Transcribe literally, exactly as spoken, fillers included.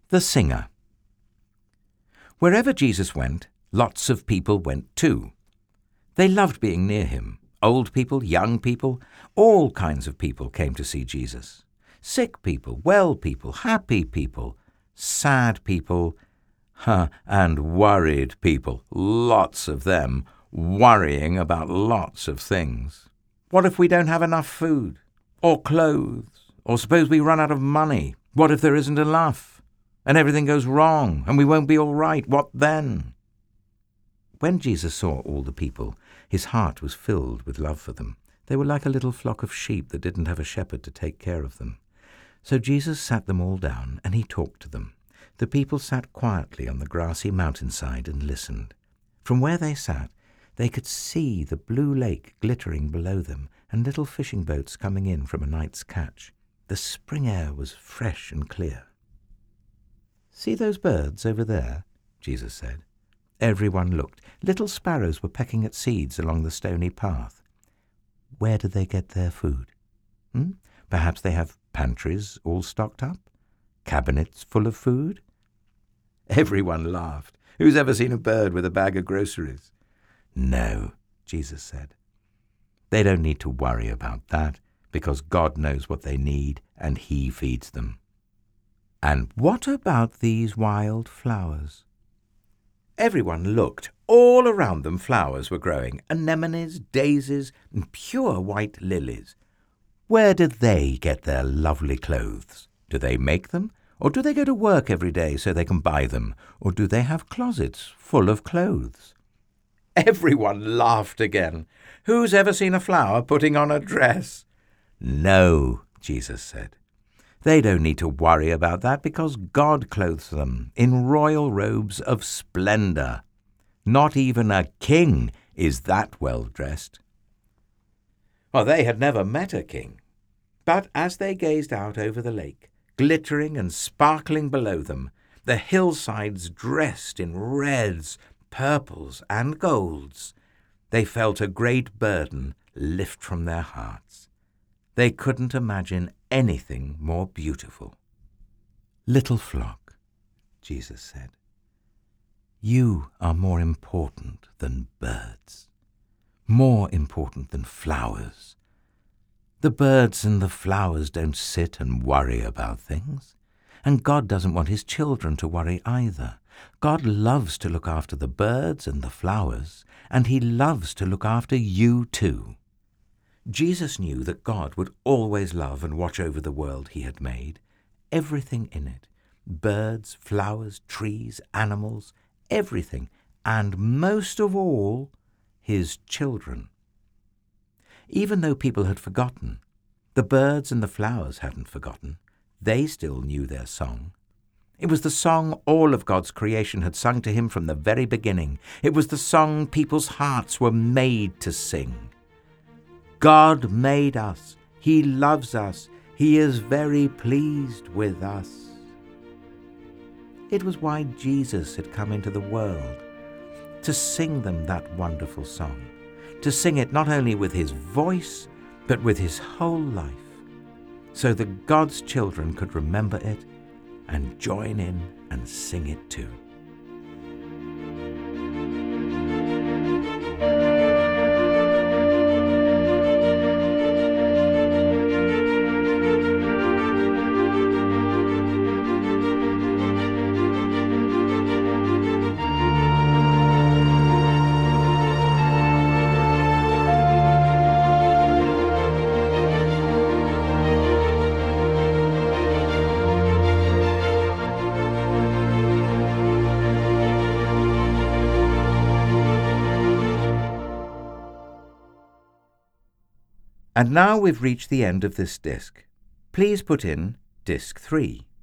The Singer. Wherever Jesus went, lots of people went too. They loved being near him. Old people, young people, all kinds of people came to see Jesus. Sick people, well people, happy people, sad people, huh, and worried people, lots of them, worrying about lots of things. What if we don't have enough food or clothes? Or suppose we run out of money? What if there isn't enough and everything goes wrong and we won't be all right? What then? When Jesus saw all the people, his heart was filled with love for them. They were like a little flock of sheep that didn't have a shepherd to take care of them. So Jesus sat them all down and he talked to them. The people sat quietly on the grassy mountainside and listened. From where they sat, they could see the blue lake glittering below them and little fishing boats coming in from a night's catch. The spring air was fresh and clear. "See those birds over there?" Jesus said. Everyone looked. Little sparrows were pecking at seeds along the stony path. Where do they get their food? Hmm? Perhaps they have pantries all stocked up? Cabinets full of food? Everyone laughed. Who's ever seen a bird with a bag of groceries? No, Jesus said. They don't need to worry about that because God knows what they need and he feeds them. And what about these wild flowers? Everyone looked. All around them flowers were growing, anemones, daisies, and pure white lilies. Where did they get their lovely clothes? Do they make them? Or do they go to work every day so they can buy them? Or do they have closets full of clothes? Everyone laughed again. Who's ever seen a flower putting on a dress? No, Jesus said. They don't need to worry about that because God clothes them in royal robes of splendor. Not even a king is that well dressed. Well, they had never met a king. But as they gazed out over the lake, glittering and sparkling below them, the hillsides dressed in reds, purples, and golds, they felt a great burden lift from their hearts. They couldn't imagine anything more beautiful. Little flock, Jesus said, you are more important than birds, more important than flowers. The birds and the flowers don't sit and worry about things, and God doesn't want his children to worry either. God loves to look after the birds and the flowers, and he loves to look after you too. Jesus knew that God would always love and watch over the world he had made, everything in it, birds, flowers, trees, animals, everything, and most of all, his children. Even though people had forgotten, the birds and the flowers hadn't forgotten. They still knew their song. It was the song all of God's creation had sung to him from the very beginning. It was the song people's hearts were made to sing. God made us. He loves us. He is very pleased with us. It was why Jesus had come into the world, to sing them that wonderful song, to sing it not only with his voice, but with his whole life, so that God's children could remember it and join in and sing it too. And now we've reached the end of this disc. Please put in disc three.